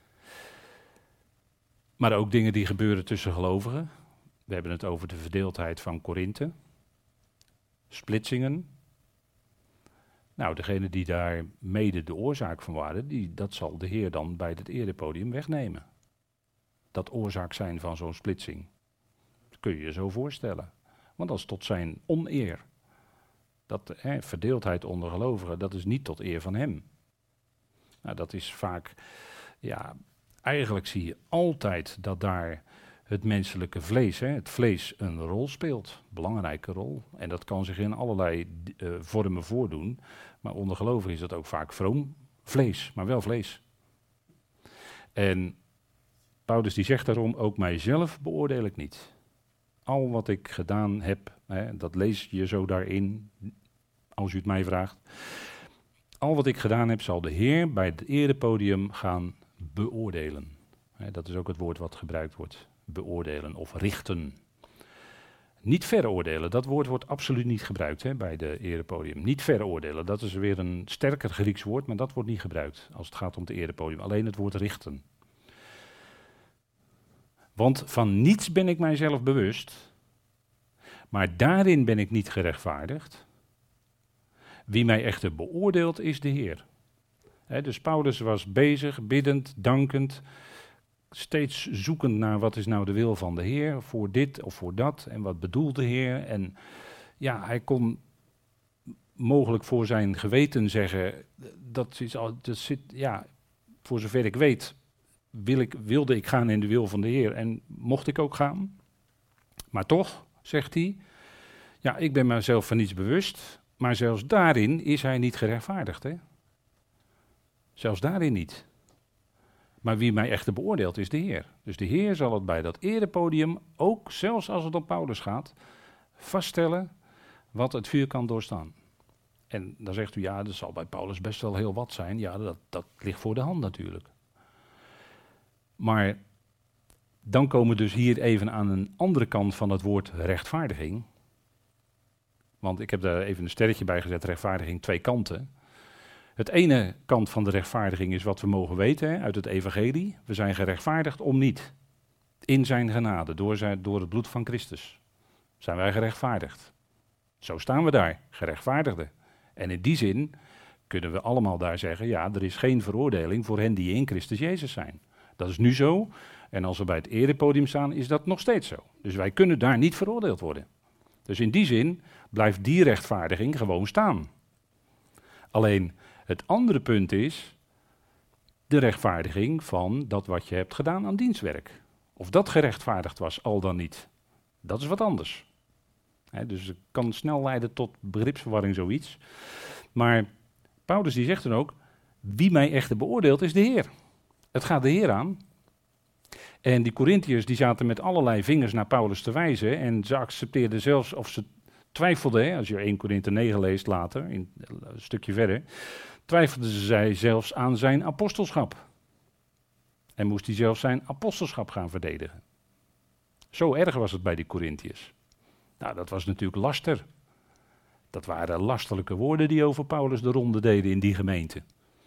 maar ook dingen die gebeuren tussen gelovigen. We hebben het over de verdeeldheid van Korinthe, splitsingen. Nou, degene die daar mede de oorzaak van waren, die, dat zal de Heer dan bij het erepodium wegnemen. Dat oorzaak zijn van zo'n splitsing. Dat kun je je zo voorstellen. Want dat is tot zijn oneer. Dat hè, verdeeldheid onder gelovigen, dat is niet tot eer van hem. Nou, dat is vaak, ja, eigenlijk zie je altijd dat daar het menselijke vlees, hè, het vlees een rol speelt, belangrijke rol. En dat kan zich in allerlei uh, vormen voordoen, maar onder gelovigen is dat ook vaak vroom vlees, maar wel vlees. En Paulus die zegt daarom, ook mijzelf beoordeel ik niet. Al wat ik gedaan heb, hè, dat lees je zo daarin, als u het mij vraagt. Al wat ik gedaan heb, zal de Heer bij het erepodium gaan beoordelen. Hè, dat is ook het woord wat gebruikt wordt. Beoordelen of richten. Niet veroordelen, dat woord wordt absoluut niet gebruikt hè, bij de erepodium. Niet veroordelen, dat is weer een sterker Grieks woord, maar dat wordt niet gebruikt als het gaat om het erepodium. Alleen het woord richten. Want van niets ben ik mijzelf bewust, maar daarin ben ik niet gerechtvaardigd. Wie mij echter beoordeelt is de Heer. He, dus Paulus was bezig, biddend, dankend, steeds zoekend naar wat is nou de wil van de Heer, voor dit of voor dat, en wat bedoelt de Heer. En ja, hij kon mogelijk voor zijn geweten zeggen, dat is al, dat zit, ja, voor zover ik weet, wil ik, wilde ik gaan in de wil van de Heer en mocht ik ook gaan. Maar toch, zegt hij, ja, ik ben mezelf van niets bewust, maar zelfs daarin is hij niet gerechtvaardigd. Hè? Zelfs daarin niet. Maar wie mij echter beoordeelt is de Heer. Dus de Heer zal het bij dat erepodium, ook zelfs als het om Paulus gaat, vaststellen wat het vuur kan doorstaan. En dan zegt u, ja, dat zal bij Paulus best wel heel wat zijn. Ja, dat, dat ligt voor de hand natuurlijk. Maar dan komen we dus hier even aan een andere kant van het woord rechtvaardiging. Want ik heb daar even een sterretje bij gezet, rechtvaardiging, twee kanten. Het ene kant van de rechtvaardiging is wat we mogen weten hè, uit het evangelie. We zijn gerechtvaardigd om niet. In zijn genade, door, zijn, door het bloed van Christus. Zijn wij gerechtvaardigd. Zo staan we daar, gerechtvaardigden. En in die zin kunnen we allemaal daar zeggen, ja, er is geen veroordeling voor hen die in Christus Jezus zijn. Dat is nu zo. En als we bij het erepodium staan, is dat nog steeds zo. Dus wij kunnen daar niet veroordeeld worden. Dus in die zin blijft die rechtvaardiging gewoon staan. Alleen het andere punt is de rechtvaardiging van dat wat je hebt gedaan aan dienstwerk. Of dat gerechtvaardigd was, al dan niet. Dat is wat anders. He, dus het kan snel leiden tot begripsverwarring zoiets. Maar Paulus die zegt dan ook, wie mij echter beoordeelt is de Heer. Het gaat de Heer aan. En die Korintiërs die zaten met allerlei vingers naar Paulus te wijzen. En ze accepteerden zelfs, of ze twijfelden, hè, als je eerste Korinthe negen leest later, in, een stukje verder, twijfelden zij zelfs aan zijn apostelschap. En moest hij zelfs zijn apostelschap gaan verdedigen. Zo erg was het bij die Korintiërs. Nou, dat was natuurlijk laster. Dat waren lasterlijke woorden die over Paulus de ronde deden in die gemeente.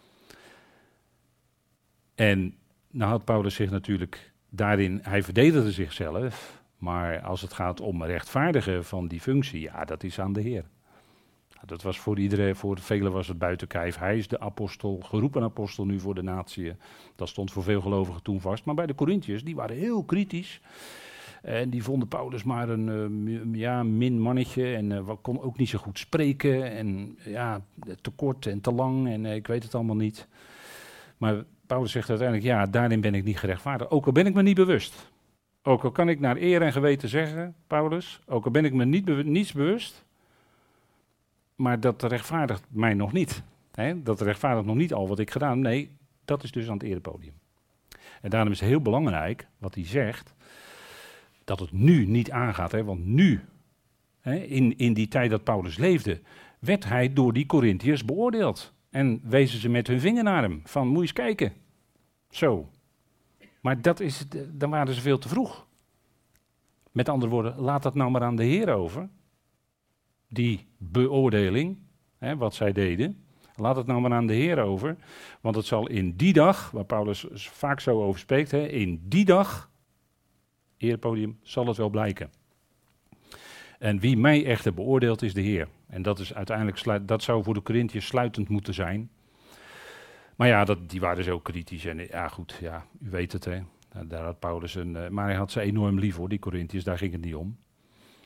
En nou had Paulus zich natuurlijk daarin, hij verdedigde zichzelf, maar als het gaat om rechtvaardigen van die functie, ja, dat is aan de Heer. Dat was voor iedereen, voor velen was het buiten kijf. Hij is de apostel, geroepen apostel nu voor de natieën. Dat stond voor veel gelovigen toen vast. Maar bij de Korintiërs, die waren heel kritisch. En die vonden Paulus maar een uh, ja, min mannetje en uh, kon ook niet zo goed spreken. En ja, te kort en te lang en uh, ik weet het allemaal niet. Maar Paulus zegt uiteindelijk, ja, daarin ben ik niet gerechtvaardigd. Ook al ben ik me niet bewust. Ook al kan ik naar eer en geweten zeggen, Paulus, ook al ben ik me niet be- niets bewust, maar dat rechtvaardigt mij nog niet. Hè? Dat rechtvaardigt nog niet al wat ik gedaan. Nee, dat is dus aan het erepodium. En daarom is het heel belangrijk wat hij zegt, dat het nu niet aangaat. Hè? Want nu, hè, in, in die tijd dat Paulus leefde, werd hij door die Korintiërs beoordeeld. En wezen ze met hun vinger naar hem, van moet je eens kijken. Zo. Maar dat is, dan waren ze veel te vroeg. Met andere woorden, laat dat nou maar aan de Heer over. Die beoordeling, hè, wat zij deden. Laat het nou maar aan de Heer over. Want het zal in die dag, waar Paulus vaak zo over spreekt, hè, in die dag, erepodium, zal het wel blijken. En wie mij echter beoordeelt is de Heer. En dat is uiteindelijk, sluit, dat zou voor de Korintiërs sluitend moeten zijn. Maar ja, dat, die waren zo kritisch. En ja goed, ja, u weet het hè. Daar had Paulus een, uh, maar hij had ze enorm lief hoor, die Korintiërs, daar ging het niet om.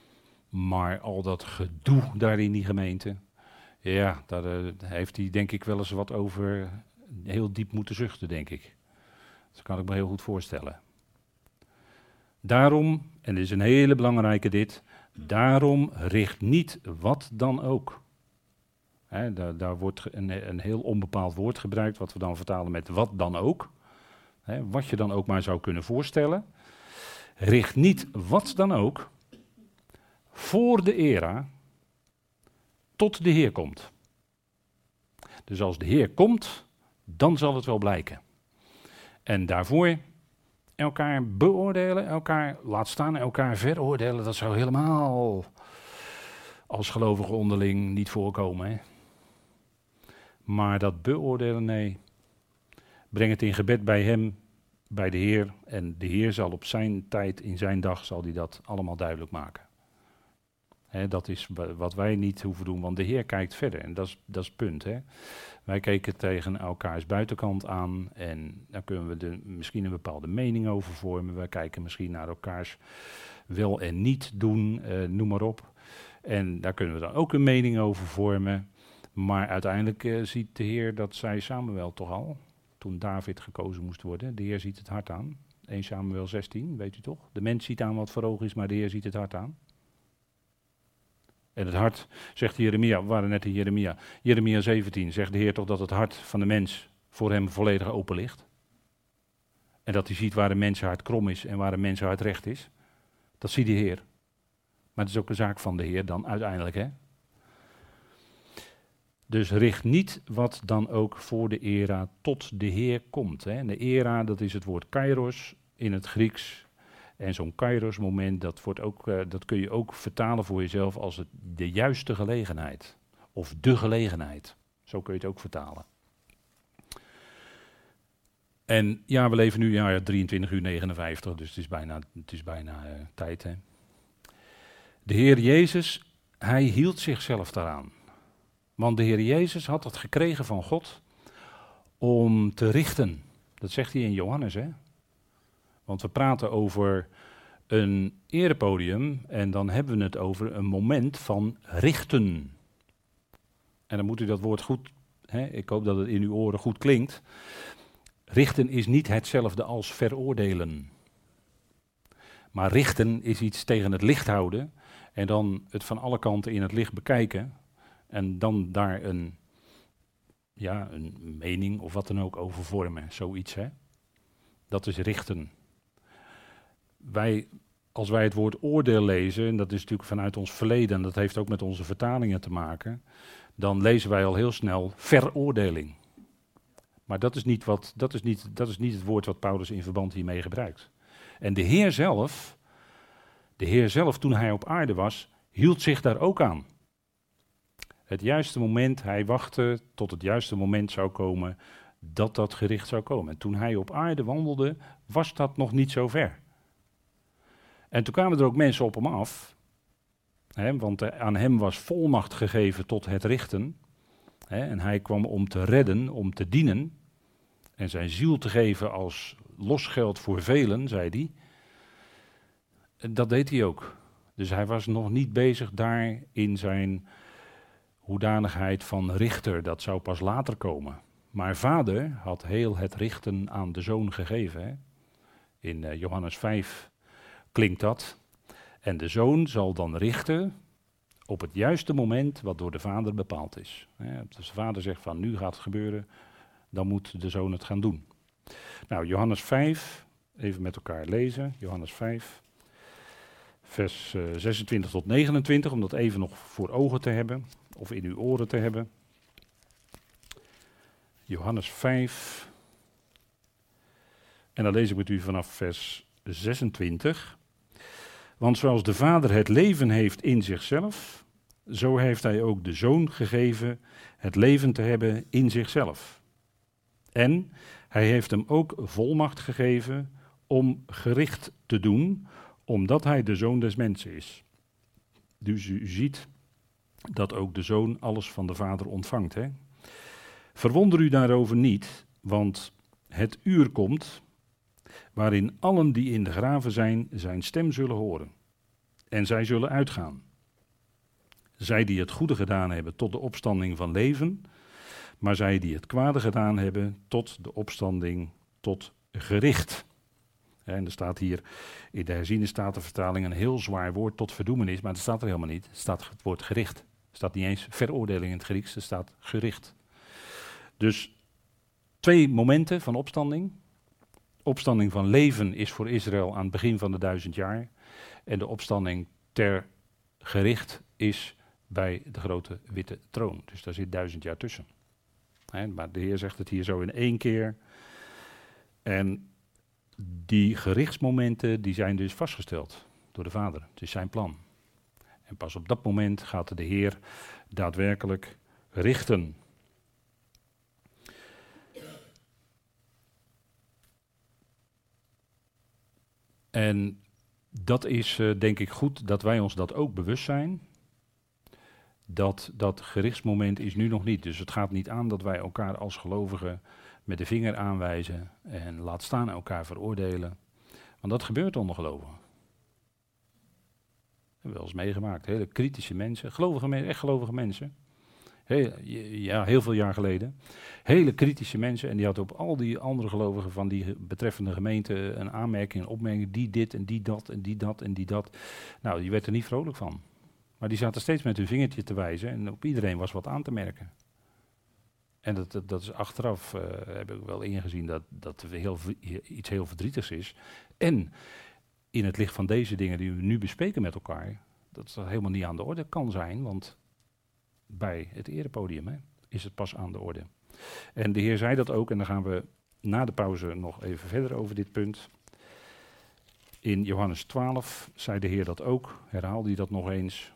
Maar al dat gedoe daar in die gemeente, ja, daar uh, heeft hij denk ik wel eens wat over heel diep moeten zuchten, denk ik. Dat kan ik me heel goed voorstellen. Daarom, en dit is een hele belangrijke dit, daarom richt niet wat dan ook. He, daar, daar wordt een, een heel onbepaald woord gebruikt, wat we dan vertalen met wat dan ook. He, wat je dan ook maar zou kunnen voorstellen. Richt niet wat dan ook voor de era tot de Heer komt. Dus als de Heer komt, dan zal het wel blijken. En daarvoor elkaar beoordelen, elkaar laat staan, elkaar veroordelen, dat zou helemaal als gelovige onderling niet voorkomen. Hè? Maar dat beoordelen, nee. Breng het in gebed bij hem, bij de Heer. En de Heer zal op zijn tijd, in zijn dag, zal hij dat allemaal duidelijk maken. Hè, dat is wat wij niet hoeven doen, want de Heer kijkt verder. En dat is, dat is het punt. Hè? Wij kijken tegen elkaars buitenkant aan en daar kunnen we de, misschien een bepaalde mening over vormen. Wij kijken misschien naar elkaars wel en niet doen, uh, noem maar op. En daar kunnen we dan ook een mening over vormen. Maar uiteindelijk uh, ziet de Heer, dat zei Samuel toch al, toen David gekozen moest worden. De Heer ziet het hart aan. Eerste Samuel zestien, weet u toch? De mens ziet aan wat voor oog is, maar de Heer ziet het hart aan. En het hart, zegt Jeremia, we waren net in Jeremia, Jeremia zeventien, zegt de Heer toch dat het hart van de mens voor hem volledig open ligt. En dat hij ziet waar een mensenhart krom is en waar een mensenhart recht is. Dat ziet de Heer. Maar het is ook een zaak van de Heer dan uiteindelijk, hè. Dus richt niet wat dan ook voor de era tot de Heer komt. Hè. En de era, dat is het woord kairos in het Grieks. En zo'n kairos moment, dat, wordt ook, uh, dat kun je ook vertalen voor jezelf als het de juiste gelegenheid. Of de gelegenheid. Zo kun je het ook vertalen. En ja, we leven nu ja, drieëntwintig uur negenenvijftig, dus het is bijna, het is bijna uh, tijd. Hè. De Heer Jezus, hij hield zichzelf daaraan. Want de Heer Jezus had het gekregen van God om te richten. Dat zegt hij in Johannes, hè. Want we praten over een erepodium en dan hebben we het over een moment van richten. En dan moet u dat woord goed, hè, ik hoop dat het in uw oren goed klinkt. Richten is niet hetzelfde als veroordelen. Maar richten is iets tegen het licht houden en dan het van alle kanten in het licht bekijken. En dan daar een, ja, een mening of wat dan ook over vormen, zoiets, hè. Dat is richten. Wij, als wij het woord oordeel lezen, en dat is natuurlijk vanuit ons verleden, en dat heeft ook met onze vertalingen te maken, dan lezen wij al heel snel veroordeling. Maar dat is niet, wat, dat is niet, dat is niet het woord wat Paulus in verband hiermee gebruikt. En de Heer zelf, de Heer zelf toen hij op aarde was, hield zich daar ook aan. Het juiste moment, hij wachtte tot het juiste moment zou komen dat dat gericht zou komen. En toen hij op aarde wandelde, was dat nog niet zo ver. En toen kwamen er ook mensen op hem af, hè, want uh, aan hem was volmacht gegeven tot het richten. Hè, en hij kwam om te redden, om te dienen en zijn ziel te geven als losgeld voor velen, zei hij. En dat deed hij ook. Dus hij was nog niet bezig daar in zijn hoedanigheid van richter, dat zou pas later komen. Maar vader had heel het richten aan de zoon gegeven. Hè. In uh, Johannes vijf klinkt dat. En de zoon zal dan richten op het juiste moment wat door de vader bepaald is. Hè. Als de vader zegt van nu gaat het gebeuren, dan moet de zoon het gaan doen. Nou, Johannes vijf, even met elkaar lezen. Johannes vijf, vers uh, zesentwintig tot negenentwintig, om dat even nog voor ogen te hebben, of in uw oren te hebben. Johannes vijf, en dan lees ik met u vanaf vers zesentwintig. Want zoals de Vader het leven heeft in zichzelf, zo heeft hij ook de Zoon gegeven het leven te hebben in zichzelf. En hij heeft hem ook volmacht gegeven om gericht te doen, omdat hij de Zoon des mensen is. Dus u ziet dat ook de Zoon alles van de Vader ontvangt. Hè? Verwonder u daarover niet, want het uur komt waarin allen die in de graven zijn, zijn stem zullen horen. En zij zullen uitgaan. Zij die het goede gedaan hebben tot de opstanding van leven, maar zij die het kwade gedaan hebben tot de opstanding tot gericht. En er staat hier in de herziene statenvertaling een heel zwaar woord tot verdoemenis, maar dat staat er helemaal niet. Er staat het woord gericht. Er staat niet eens veroordeling in het Grieks, er staat gericht. Dus twee momenten van opstanding. Opstanding van leven is voor Israël aan het begin van de duizend jaar. En de opstanding ter gericht is bij de grote witte troon. Dus daar zit duizend jaar tussen. He, maar de Heer zegt het hier zo in één keer. En die gerichtsmomenten die zijn dus vastgesteld door de Vader. Het is zijn plan. En pas op dat moment gaat de Heer daadwerkelijk richten. En dat is uh, denk ik goed dat wij ons dat ook bewust zijn. Dat dat gerichtsmoment is nu nog niet. Dus het gaat niet aan dat wij elkaar als gelovigen met de vinger aanwijzen en laat staan elkaar veroordelen. Want dat gebeurt onder gelovigen. Dat hebben we wel eens meegemaakt. Hele kritische mensen, gelovige mensen, echt gelovige mensen. Heel, ja, heel veel jaar geleden. Hele kritische mensen en die hadden op al die andere gelovigen van die betreffende gemeente een aanmerking, een opmerking, die dit en die dat en die dat en die dat. Nou, die werd er niet vrolijk van. Maar die zaten steeds met hun vingertje te wijzen en op iedereen was wat aan te merken. En dat, dat, dat is achteraf, uh, heb ik wel ingezien, dat dat heel, iets heel verdrietigs is. En in het licht van deze dingen die we nu bespreken met elkaar, dat dat helemaal niet aan de orde kan zijn, want bij het erepodium hè, is het pas aan de orde. En de Heer zei dat ook, en dan gaan we na de pauze nog even verder over dit punt. In Johannes twaalf zei de Heer dat ook, herhaalde hij dat nog eens.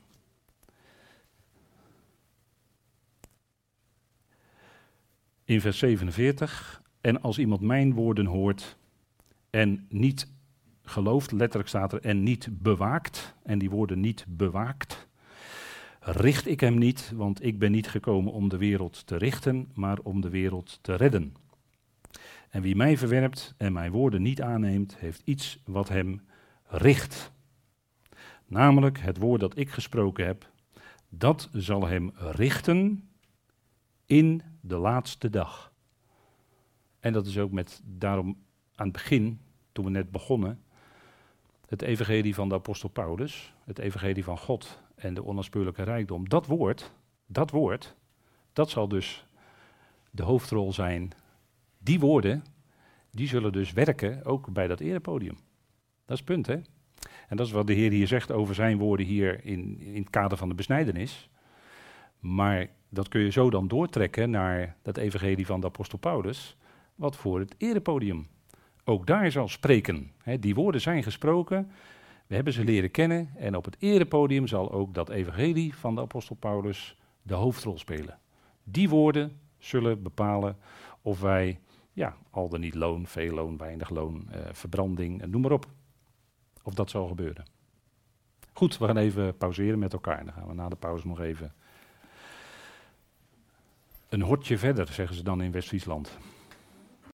In vers zevenenveertig, en als iemand mijn woorden hoort en niet gelooft, letterlijk staat er, en niet bewaakt, en die woorden niet bewaakt, richt ik hem niet, want ik ben niet gekomen om de wereld te richten, maar om de wereld te redden. En wie mij verwerpt en mijn woorden niet aanneemt, heeft iets wat hem richt. Namelijk het woord dat ik gesproken heb, dat zal hem richten in de laatste dag. En dat is ook met, daarom aan het begin, toen we net begonnen, het evangelie van de apostel Paulus, het evangelie van God en de onnaspeurlijke rijkdom. Dat woord, dat woord, dat zal dus de hoofdrol zijn. Die woorden, die zullen dus werken ook bij dat erepodium. Dat is het punt, hè? En dat is wat de Heer hier zegt over zijn woorden hier in, in het kader van de besnijdenis. Maar dat kun je zo dan doortrekken naar dat evangelie van de apostel Paulus, wat voor het erepodium ook daar zal spreken. He, die woorden zijn gesproken, we hebben ze leren kennen en op het erepodium zal ook dat evangelie van de apostel Paulus de hoofdrol spelen. Die woorden zullen bepalen of wij, ja, al dan niet loon, veel loon, weinig loon, eh, verbranding, noem maar op. Of dat zal gebeuren. Goed, we gaan even pauzeren met elkaar. Dan gaan we na de pauze nog even een hortje verder, zeggen ze dan in West-Friesland.